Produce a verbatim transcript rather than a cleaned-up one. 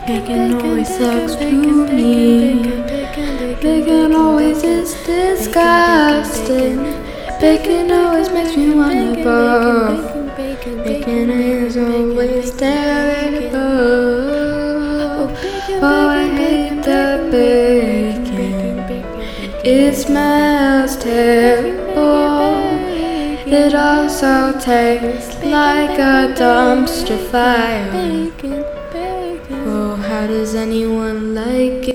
Bacon always sucks to me. Bacon always is disgusting. Bacon always makes me wanna barf. Bacon is always terrible. Oh, I hate the bacon. It smells terrible. It also tastes like a dumpster fire. Oh, how does anyone like it?